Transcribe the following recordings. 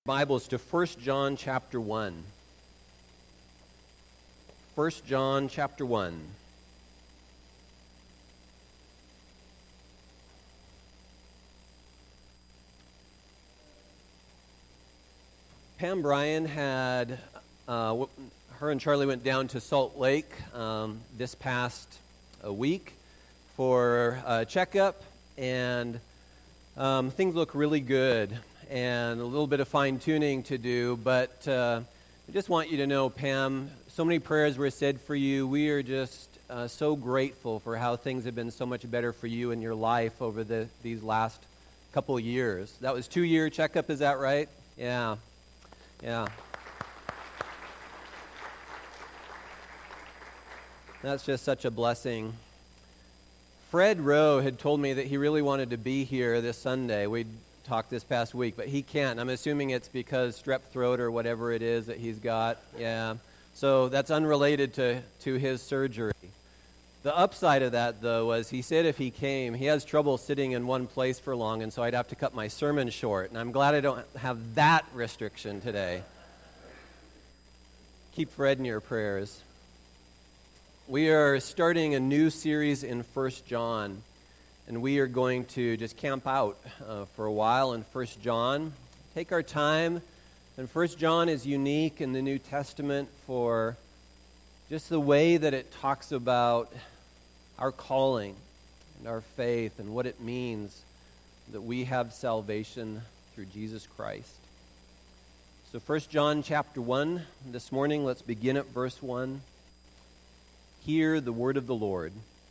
Bibles to 1 John chapter 1. 1 John chapter 1. Pam Bryan had, her and Charlie went down to Salt Lake this past week for a checkup, and things look really good. And a little bit of fine-tuning to do, but I just want you to know, Pam, so many prayers were said for you. We are just so grateful for how things have been so much better for you in your life over these last couple of years. That was 2-year checkup, is that right? Yeah. That's just such a blessing. Fred Rowe had told me that he really wanted to be here this Sunday. We'd talked this past week, but he can't. I'm assuming it's because strep throat or whatever it is that he's got. Yeah. So that's unrelated to his surgery. The upside of that, though, was he said if he came, he has trouble sitting in one place for long, and so I'd have to cut my sermon short. And I'm glad I don't have that restriction today. Keep Fred in your prayers. We are starting a new series in 1 John. And we are going to just camp out for a while in 1 John. Take our time. And 1 John is unique in the New Testament for just the way that it talks about our calling and our faith and what it means that we have salvation through Jesus Christ. So 1 John chapter 1, this morning, let's begin at verse 1. Hear the word of the Lord.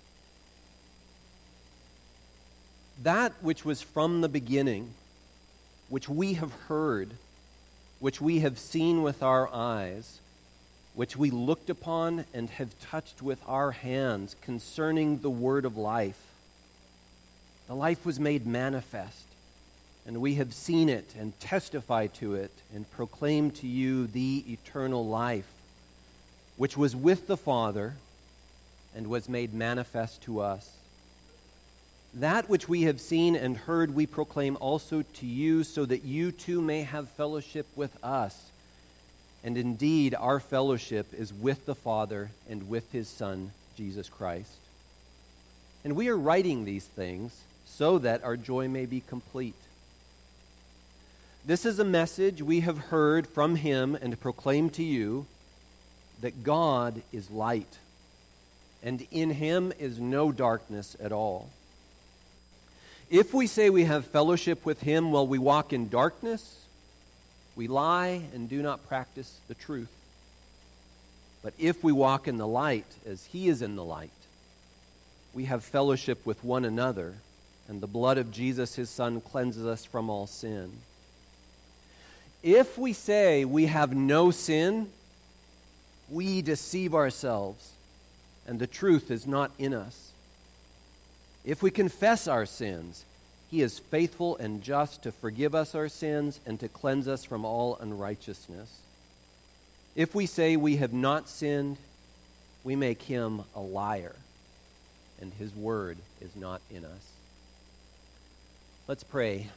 That which was from the beginning, which we have heard, which we have seen with our eyes, which we looked upon and have touched with our hands concerning the word of life. The life was made manifest, and we have seen it and testify to it and proclaim to you the eternal life, which was with the Father and was made manifest to us. That which we have seen and heard we proclaim also to you, so that you too may have fellowship with us. And indeed, our fellowship is with the Father and with His Son, Jesus Christ. And we are writing these things so that our joy may be complete. This is a message we have heard from Him and proclaim to you, that God is light, and in Him is no darkness at all. If we say we have fellowship with Him while we walk in darkness, we lie and do not practice the truth. But if we walk in the light as He is in the light, we have fellowship with one another, and the blood of Jesus, His Son, cleanses us from all sin. If we say we have no sin, we deceive ourselves, and the truth is not in us. If we confess our sins, He is faithful and just to forgive us our sins and to cleanse us from all unrighteousness. If we say we have not sinned, we make Him a liar, and His word is not in us. Let's pray.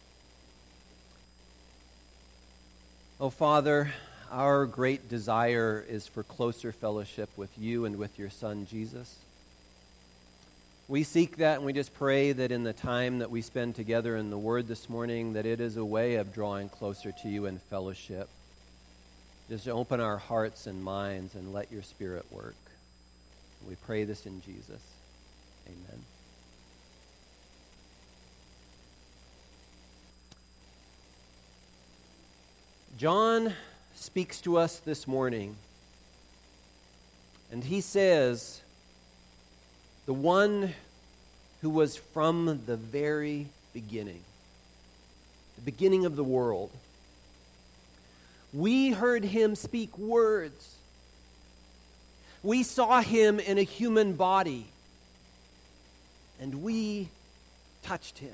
Oh, Father, our great desire is for closer fellowship with You and with Your Son, Jesus. We seek that, and we just pray that in the time that we spend together in the Word this morning, that it is a way of drawing closer to You in fellowship. Just open our hearts and minds and let Your Spirit work. We pray this in Jesus. Amen. John speaks to us this morning, and he says, the one who was from the very beginning, the beginning of the world. We heard Him speak words. We saw Him in a human body, and we touched Him.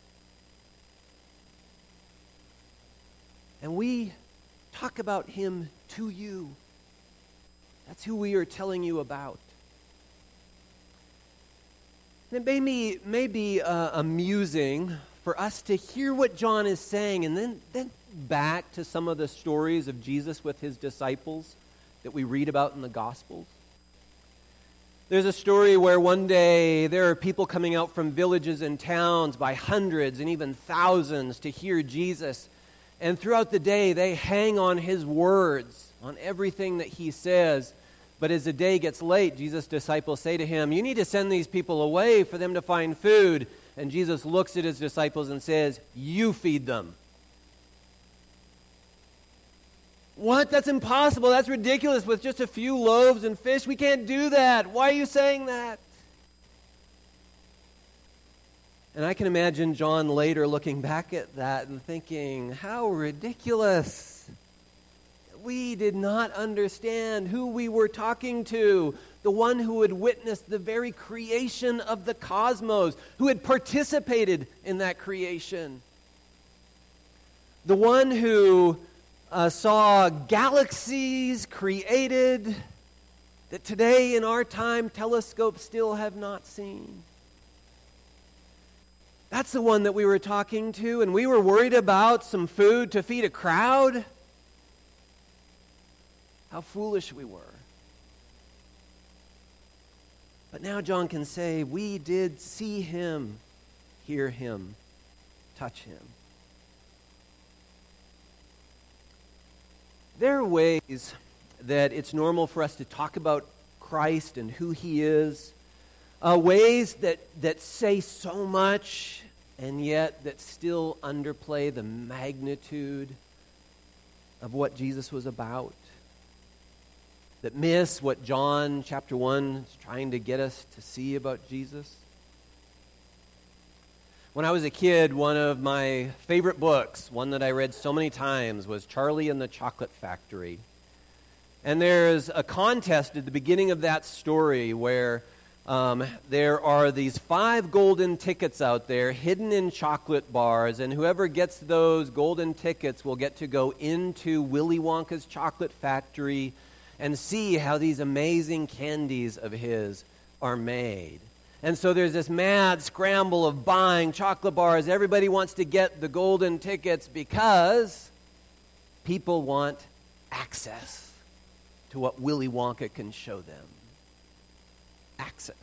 And we talk about Him to you. That's who we are telling you about. And it may be amusing for us to hear what John is saying and then back to some of the stories of Jesus with his disciples that we read about in the Gospels. There's a story where one day there are people coming out from villages and towns by hundreds and even thousands to hear Jesus. And throughout the day, they hang on his words, on everything that he says. But as the day gets late, Jesus' disciples say to him, "You need to send these people away for them to find food." And Jesus looks at his disciples and says, "You feed them." What? That's impossible. That's ridiculous. With just a few loaves and fish, we can't do that. Why are you saying that? And I can imagine John later looking back at that and thinking, how ridiculous. We did not understand who we were talking to, the one who had witnessed the very creation of the cosmos, who had participated in that creation. The one who saw galaxies created that today in our time telescopes still have not seen. That's the one that we were talking to, and we were worried about some food to feed a crowd. How foolish we were. But now John can say, we did see him, hear him, touch him. There are ways that it's normal for us to talk about Christ and who he is, ways that say so much and yet that still underplay the magnitude of what Jesus was about, that miss what John chapter 1 is trying to get us to see about Jesus. When I was a kid, one of my favorite books, one that I read so many times, was Charlie and the Chocolate Factory. And there's a contest at the beginning of that story where there are these 5 golden tickets out there hidden in chocolate bars, and whoever gets those golden tickets will get to go into Willy Wonka's chocolate factory and see how these amazing candies of his are made. And so there's this mad scramble of buying chocolate bars. Everybody wants to get the golden tickets because people want access to what Willy Wonka can show them. Access.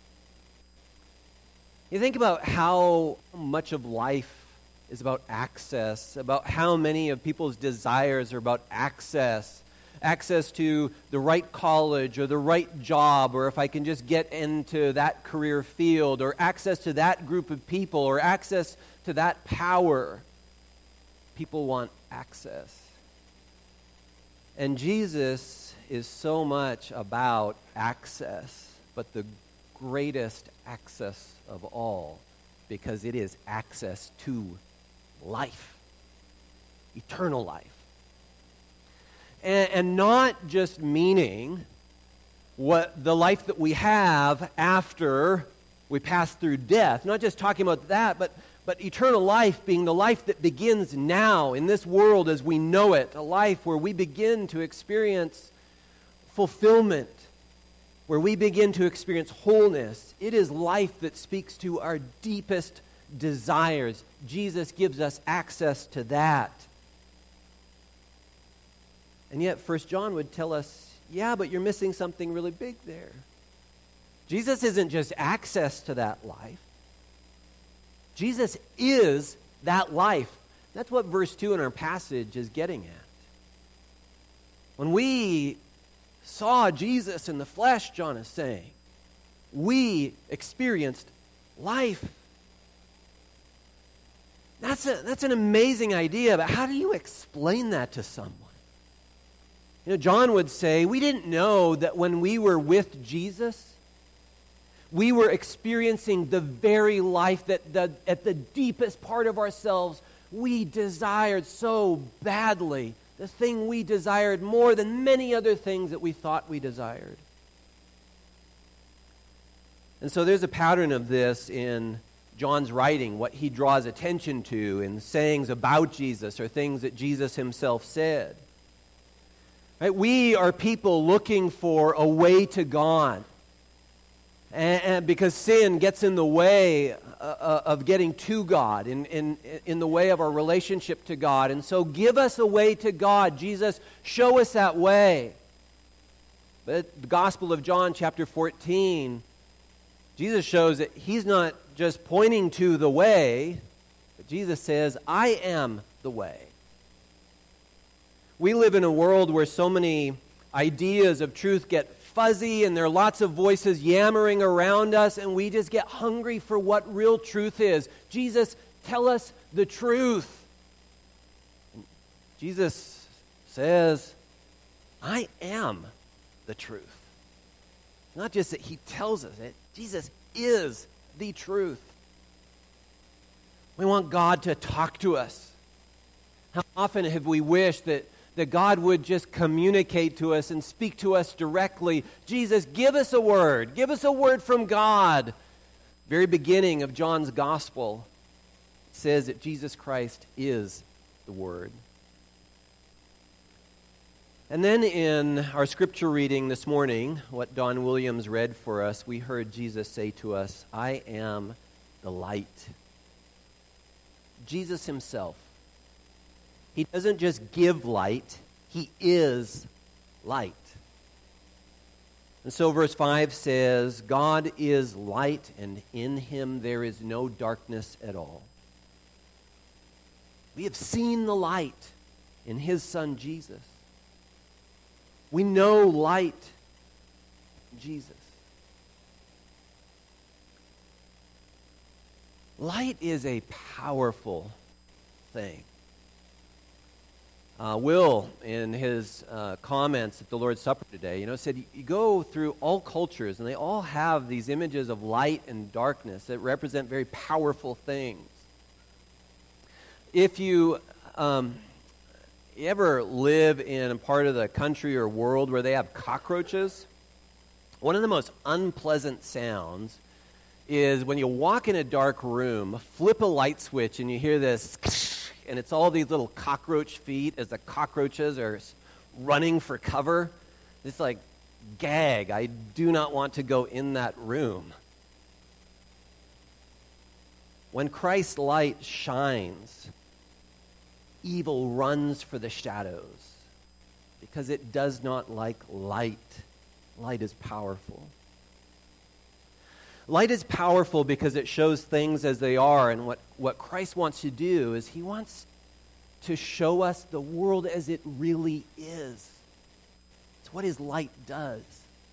You think about how much of life is about access, about how many of people's desires are about access to the right college or the right job, or if I can just get into that career field, or access to that group of people, or access to that power. People want access. And Jesus is so much about access, but the greatest access of all, because it is access to life, eternal life. And not just meaning what the life that we have after we pass through death. Not just talking about that, but eternal life being the life that begins now in this world as we know it. A life where we begin to experience fulfillment, where we begin to experience wholeness. It is life that speaks to our deepest desires. Jesus gives us access to that. And yet 1 John would tell us, yeah, but you're missing something really big there. Jesus isn't just access to that life. Jesus is that life. That's what verse 2 in our passage is getting at. When we saw Jesus in the flesh, John is saying, we experienced life. That's an amazing idea, but how do you explain that to someone? You know, John would say, we didn't know that when we were with Jesus, we were experiencing the very life that at the deepest part of ourselves we desired so badly, the thing we desired more than many other things that we thought we desired. And so there's a pattern of this in John's writing, what he draws attention to in sayings about Jesus or things that Jesus himself said. Right? We are people looking for a way to God. And because sin gets in the way of getting to God, in the way of our relationship to God. And so give us a way to God. Jesus, show us that way. But the Gospel of John, chapter 14, Jesus shows that he's not just pointing to the way, but Jesus says, I am the way. We live in a world where so many ideas of truth get fuzzy, and there are lots of voices yammering around us, and we just get hungry for what real truth is. Jesus, tell us the truth. And Jesus says, I am the truth. It's not just that he tells us it, Jesus is the truth. We want God to talk to us. How often have we wished that God would just communicate to us and speak to us directly? Jesus, give us a word. Give us a word from God. Very beginning of John's Gospel says that Jesus Christ is the Word. And then in our scripture reading this morning, what Don Williams read for us, we heard Jesus say to us, I am the light. Jesus himself. He doesn't just give light, he is light. And so verse 5 says, God is light, and in him there is no darkness at all. We have seen the light in his Son Jesus. We know light in Jesus. Light is a powerful thing. Will, in his comments at the Lord's Supper today, said you go through all cultures, and they all have these images of light and darkness that represent very powerful things. If you ever live in a part of the country or world where they have cockroaches, one of the most unpleasant sounds is when you walk in a dark room, flip a light switch, and you hear this, and it's all these little cockroach feet as the cockroaches are running for cover. It's like, gag. I do not want to go in that room. When Christ's light shines, evil runs for the shadows because it does not like light. Light is powerful. Light is powerful because it shows things as they are, and what Christ wants to do is he wants to show us the world as it really is. It's what his light does.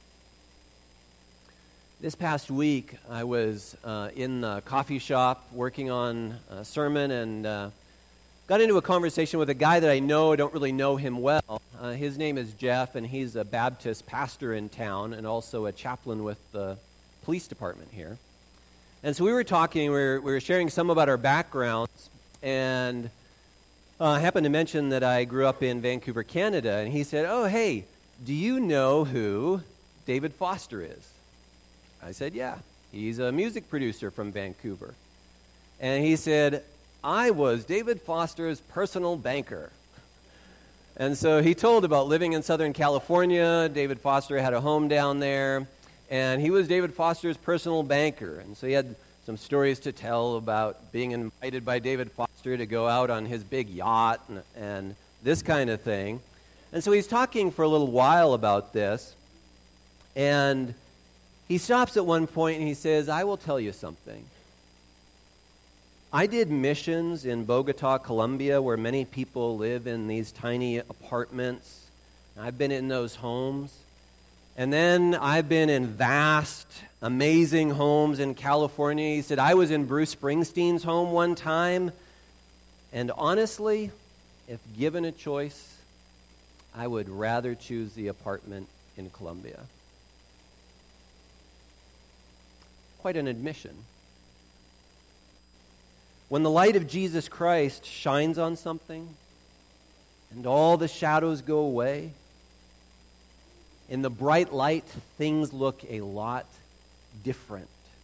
This past week, I was in the coffee shop working on a sermon and got into a conversation with a guy that I don't really know him well. His name is Jeff, and he's a Baptist pastor in town and also a chaplain with the police department here. And so we were talking, we were sharing some about our backgrounds, and I happened to mention that I grew up in Vancouver, Canada, and he said, oh, hey, do you know who David Foster is? I said, yeah, he's a music producer from Vancouver. And he said, I was David Foster's personal banker. And so he told about living in Southern California. David Foster had a home down there, and he was David Foster's personal banker. And so he had some stories to tell about being invited by David Foster to go out on his big yacht and this kind of thing. And so he's talking for a little while about this, and he stops at one point and he says, I will tell you something. I did missions in Bogota, Colombia, where many people live in these tiny apartments. I've been in those homes. And then I've been in vast, amazing homes in California. He said, I was in Bruce Springsteen's home one time, and honestly, if given a choice, I would rather choose the apartment in Colombia. Quite an admission. When the light of Jesus Christ shines on something, and all the shadows go away, in the bright light, things look a lot different.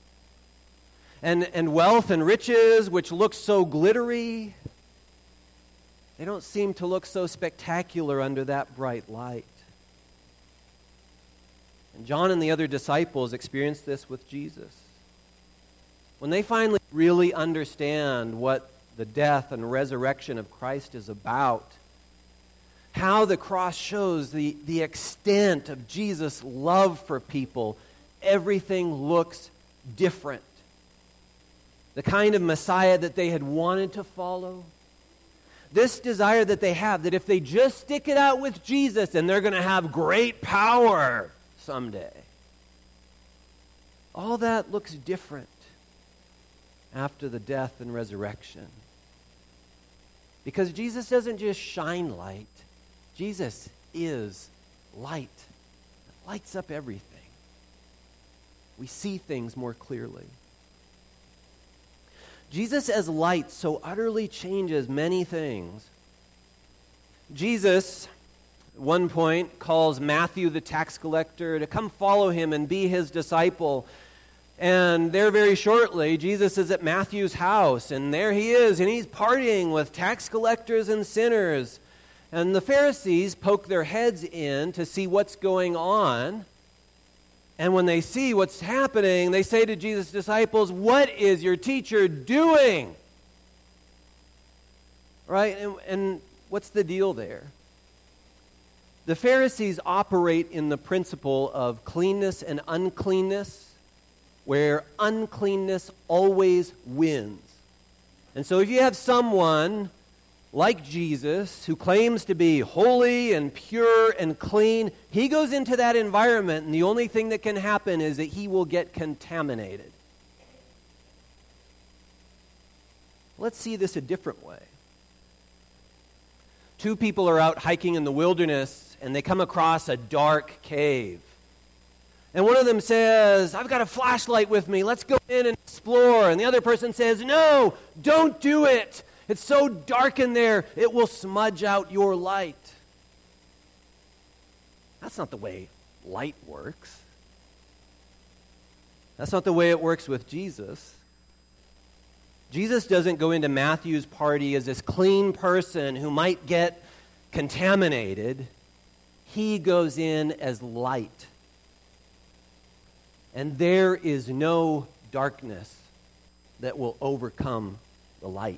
And wealth and riches, which look so glittery, they don't seem to look so spectacular under that bright light. And John and the other disciples experienced this with Jesus. When they finally really understand what the death and resurrection of Christ is about, how the cross shows the extent of Jesus' love for people, everything looks different. The kind of Messiah that they had wanted to follow, this desire that they have, that if they just stick it out with Jesus, then they're going to have great power someday. All that looks different after the death and resurrection. Because Jesus doesn't just shine light. Jesus is light. It lights up everything. We see things more clearly. Jesus as light so utterly changes many things. Jesus, at one point, calls Matthew the tax collector to come follow him and be his disciple. And there very shortly, Jesus is at Matthew's house, and there he is, and he's partying with tax collectors and sinners. And the Pharisees poke their heads in to see what's going on. And when they see what's happening, they say to Jesus' disciples, "What is your teacher doing?" Right? And what's the deal there? The Pharisees operate in the principle of cleanness and uncleanness, where uncleanness always wins. And so if you have someone like Jesus, who claims to be holy and pure and clean, he goes into that environment, and the only thing that can happen is that he will get contaminated. Let's see this a different way. Two people are out hiking in the wilderness, and they come across a dark cave. And one of them says, "I've got a flashlight with me. Let's go in and explore." And the other person says, "No, don't do it. It's so dark in there, it will smudge out your light." That's not the way light works. That's not the way it works with Jesus. Jesus doesn't go into Matthew's party as this clean person who might get contaminated. He goes in as light. And there is no darkness that will overcome the light.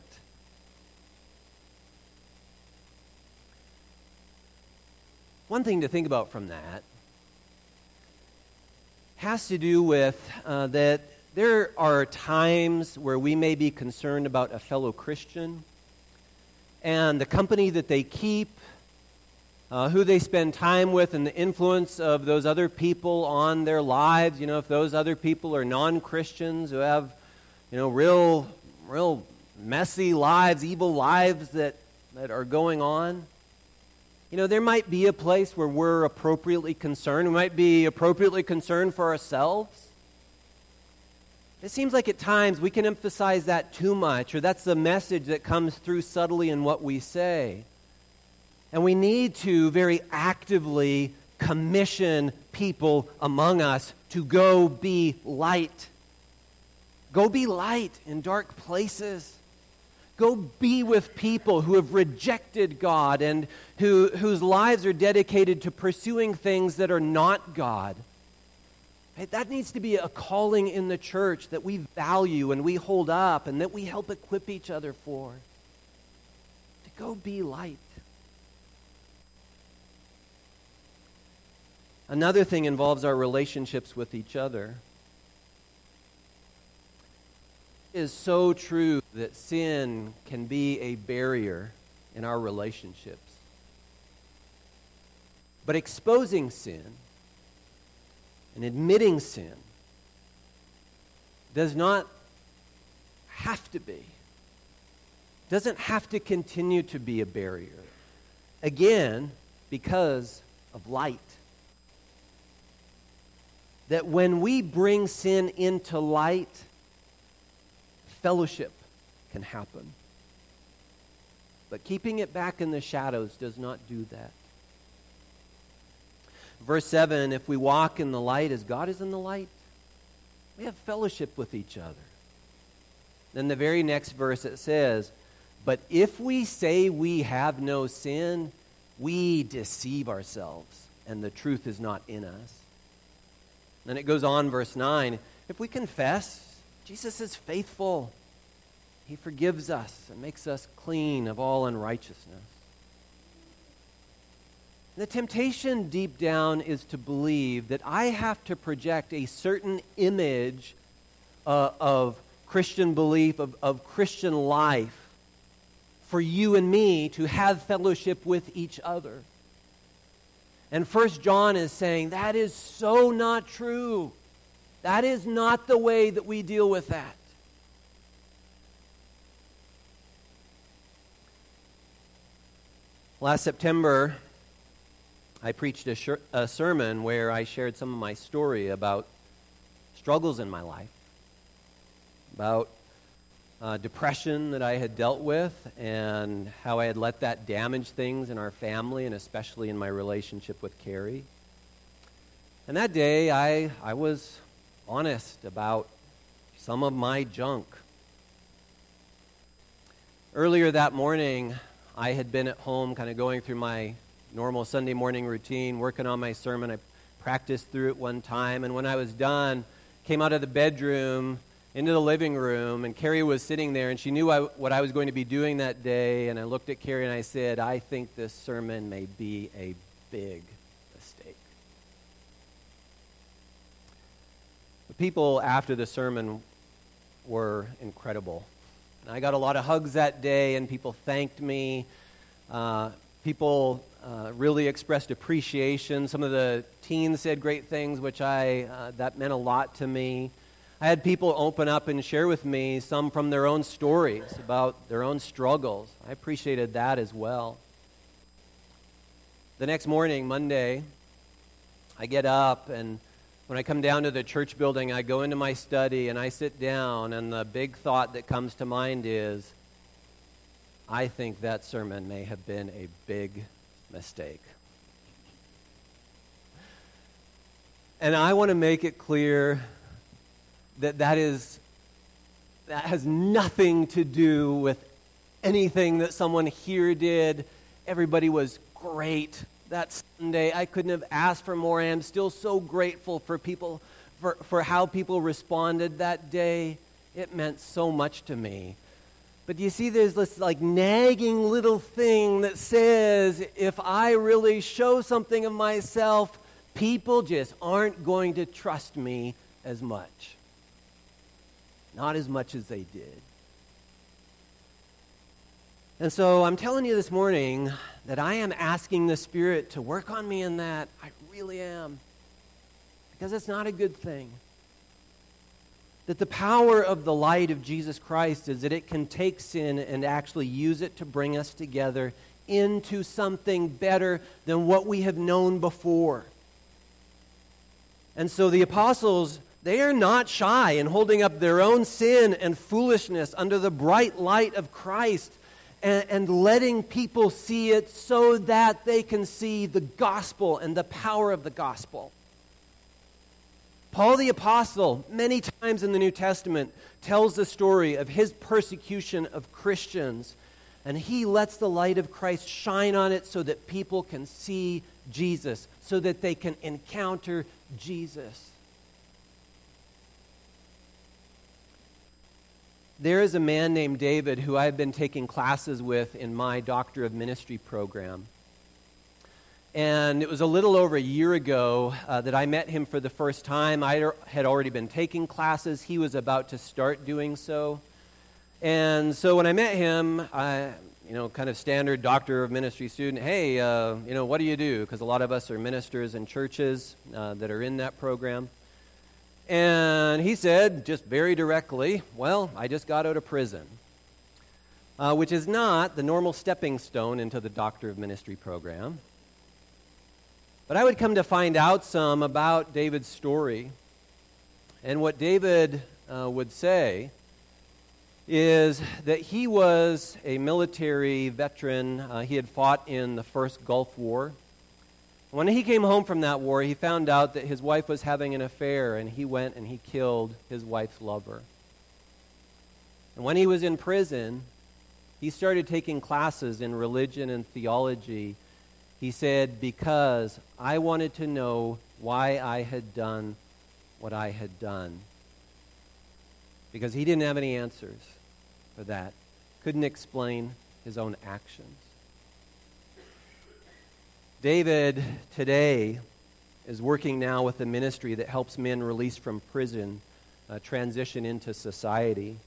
One thing to think about from that has to do with that there are times where we may be concerned about a fellow Christian and the company that they keep, who they spend time with, and the influence of those other people on their lives. You know, if those other people are non-Christians who have, real messy lives, evil lives that are going on. There might be a place where we're appropriately concerned. We might be appropriately concerned for ourselves. It seems like at times we can emphasize that too much, or that's the message that comes through subtly in what we say. And we need to very actively commission people among us to go be light. Go be light in dark places. Go be with people who have rejected God and whose lives are dedicated to pursuing things that are not God. That needs to be a calling in the church that we value and we hold up and that we help equip each other for. To go be light. Another thing involves our relationships with each other. It is so true that sin can be a barrier in our relationships. But exposing sin and admitting sin does not have to be, doesn't have to continue to be a barrier. Again, because of light. That when we bring sin into light, fellowship can happen. But keeping it back in the shadows does not do that. Verse 7, if we walk in the light as God is in the light, we have fellowship with each other. Then the very next verse it says, but if we say we have no sin, we deceive ourselves, and the truth is not in us. Then it goes on, verse 9. If we confess, Jesus is faithful. He forgives us and makes us clean of all unrighteousness. The temptation deep down is to believe that I have to project a certain image of Christian belief, of Christian life, for you and me to have fellowship with each other. And 1 John is saying that is so not true. That is not the way that we deal with that. Last September, I preached a sermon where I shared some of my story about struggles in my life, about depression that I had dealt with, and how I had let that damage things in our family, and especially in my relationship with Carrie. And that day, I was honest about some of my junk. Earlier that morning, I had been at home kind of going through my normal Sunday morning routine, working on my sermon. I practiced through it one time, and when I was done, came out of the bedroom into the living room, and Carrie was sitting there, and she knew what I was going to be doing that day, and I looked at Carrie and I said, I think this sermon may be a big mistake. The people after the sermon were incredible. And I got a lot of hugs that day, and people thanked me. People really expressed appreciation. Some of the teens said great things, which that meant a lot to me. I had people open up and share with me some from their own stories about their own struggles. I appreciated that as well. The next morning, Monday, I get up, and when I come down to the church building, I go into my study and I sit down, and the big thought that comes to mind is, I think that sermon may have been a big mistake. And I want to make it clear that has nothing to do with anything that someone here did. Everybody was great that Sunday. I couldn't have asked for more. I am still so grateful for people, for how people responded that day. It meant so much to me. But you see, there's this like nagging little thing that says, if I really show something of myself, people just aren't going to trust me as much. Not as much as they did. And so I'm telling you this morning that I am asking the Spirit to work on me in that. I really am. Because it's not a good thing. That the power of the light of Jesus Christ is that it can take sin and actually use it to bring us together into something better than what we have known before. And so the apostles, they are not shy in holding up their own sin and foolishness under the bright light of Christ and letting people see it so that they can see the gospel and the power of the gospel. Paul the Apostle, many times in the New Testament, tells the story of his persecution of Christians, and he lets the light of Christ shine on it so that people can see Jesus, so that they can encounter Jesus. There is a man named David who I've been taking classes with in my Doctor of Ministry program. And it was a little over a year ago that I met him for the first time. I had already been taking classes. He was about to start doing so. And so when I met him, kind of standard Doctor of Ministry student, hey, what do you do? Because a lot of us are ministers in churches that are in that program. And he said, just very directly, well, I just got out of prison, which is not the normal stepping stone into the Doctor of Ministry program. But I would come to find out some about David's story. And what David would say is that he was a military veteran. He had fought in the first Gulf War. When he came home from that war, he found out that his wife was having an affair, and he went and he killed his wife's lover. And when he was in prison, he started taking classes in religion and theology. He said, because I wanted to know why I had done what I had done. Because he didn't have any answers for that. Couldn't explain his own actions. David today is working now with a ministry that helps men released from prison transition into society.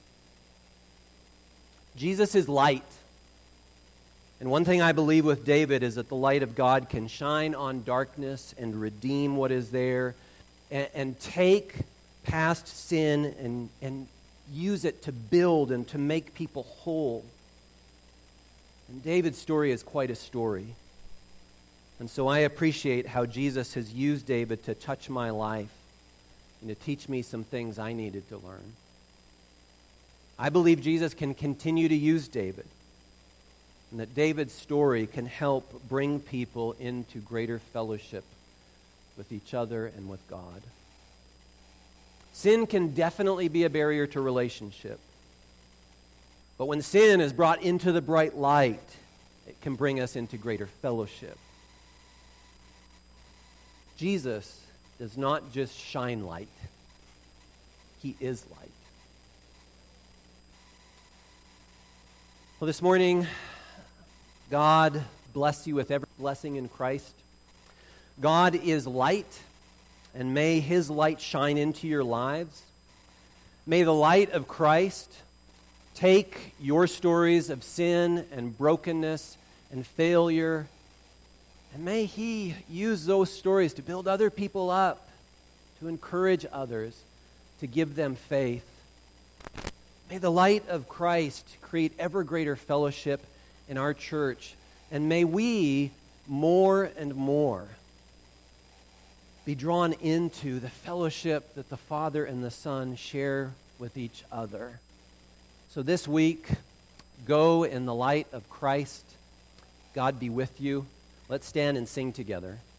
Jesus is light. And one thing I believe with David is that the light of God can shine on darkness and redeem what is there and take past sin and use it to build and to make people whole. And David's story is quite a story. And so I appreciate how Jesus has used David to touch my life and to teach me some things I needed to learn. I believe Jesus can continue to use David, and that David's story can help bring people into greater fellowship with each other and with God. Sin can definitely be a barrier to relationship. But when sin is brought into the bright light, it can bring us into greater fellowship. Jesus does not just shine light. He is light. Well, this morning, God bless you with every blessing in Christ. God is light, and may His light shine into your lives. May the light of Christ take your stories of sin and brokenness and failure, and may He use those stories to build other people up, to encourage others, to give them faith. May the light of Christ create ever greater fellowship in our church, and may we more and more be drawn into the fellowship that the Father and the Son share with each other. So this week, go in the light of Christ. God be with you. Let's stand and sing together.